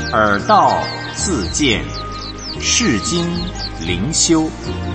耳道自见，世经灵修。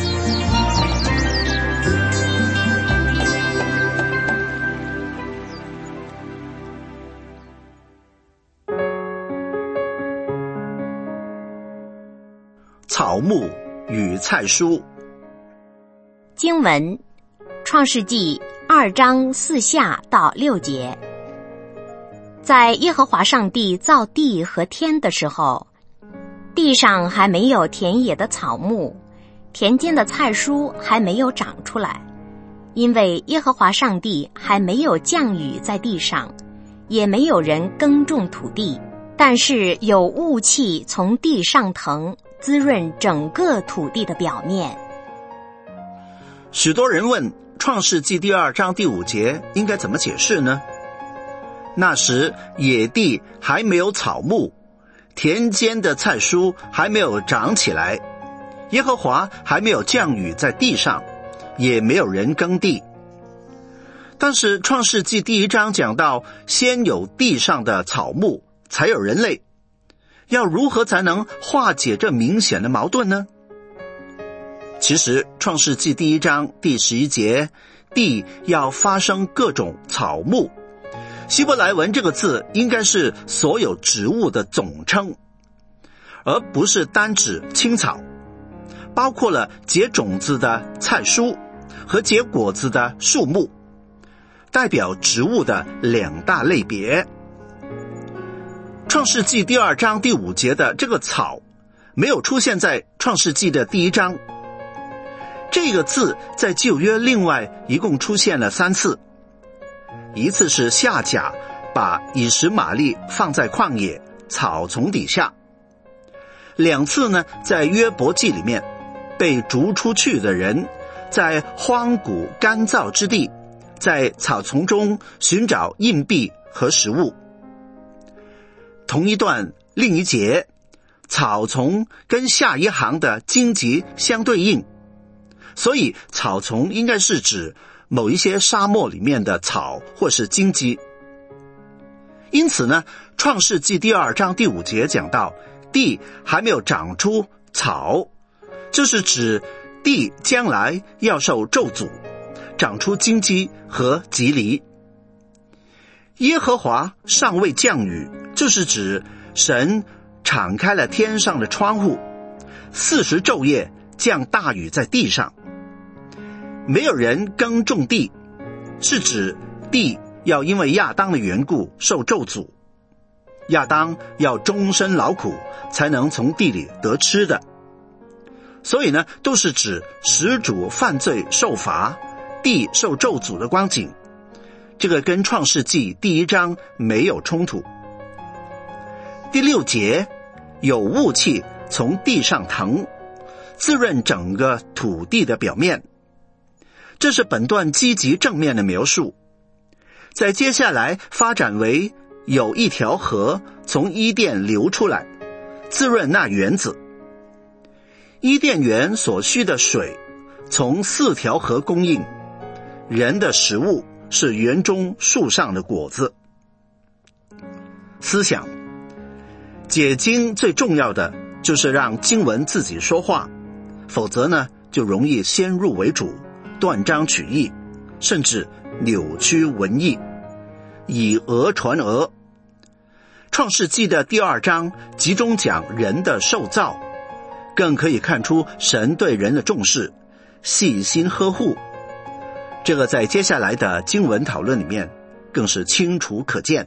草木与菜蔬。 经文创世纪2章4下到6节。在耶和华上帝造地和天的时候，地上还没有田野的草木，田间的菜蔬还没有长出来，因为耶和华上帝还没有降雨在地上，也没有人耕种土地，但是有雾气从地上腾，滋润整个土地的表面。 许多人问创世纪2章5节应该怎么解释呢？那时野地还没有草木，田间的菜蔬还没有长起来，耶和华还没有降雨在地上，也没有人耕地。但是创世纪1章讲到，先有地上的草木，才有人类。要如何才能化解这明显的矛盾呢？其实创世纪1章第11节，地要发生各种草木，希伯来文这个字应该是所有植物的总称，而不是单指青草，包括了结种子的菜蔬和结果子的树木，代表植物的2大类别。创世纪2章5节的这个草没有出现在创世纪的1章，这个字在旧约另外一共出现了3次。一次是夏甲把以实玛利放在旷野草丛底下，2次呢，在约伯记里面，被逐出去的人在荒谷干燥之地，在草丛中寻找硬币和食物。同一段另一节，草丛跟下一行的荆棘相对应，所以草丛应该是指某一些沙漠里面的草或是荆棘。因此呢，创世纪2章5节讲到地还没有长出草，这是指地将来要受咒诅，长出荆棘和棘藜。耶和华尚未降雨，就是指神敞开了天上的窗户，40昼夜降大雨在地上。没有人耕种地，是指地要因为亚当的缘故受咒诅，亚当要终身劳苦才能从地里得吃的。所以呢，都是指始祖犯罪受罚，地受咒诅的光景。这个跟创世纪1章没有冲突。第6节，有雾气从地上腾，滋润整个土地的表面。这是本段积极正面的描述。在接下来发展为有一条河从伊甸流出来，滋润那园子。伊甸园所需的水从4条河供应，人的食物是园中树上的果子。思想解经最重要的就是让经文自己说话，否则呢，就容易先入为主，断章取义，甚至扭曲文意，以讹传讹。创世纪的2章集中讲人的受造，更可以看出神对人的重视，细心呵护。这个在接下来的经文讨论里面更是清楚可见。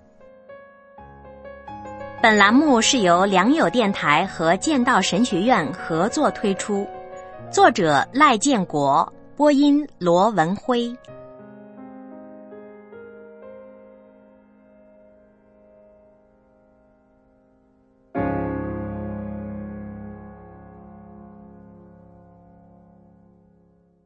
本栏目是由良友电台和剑道神学院合作推出，作者赖建国，播音罗文辉。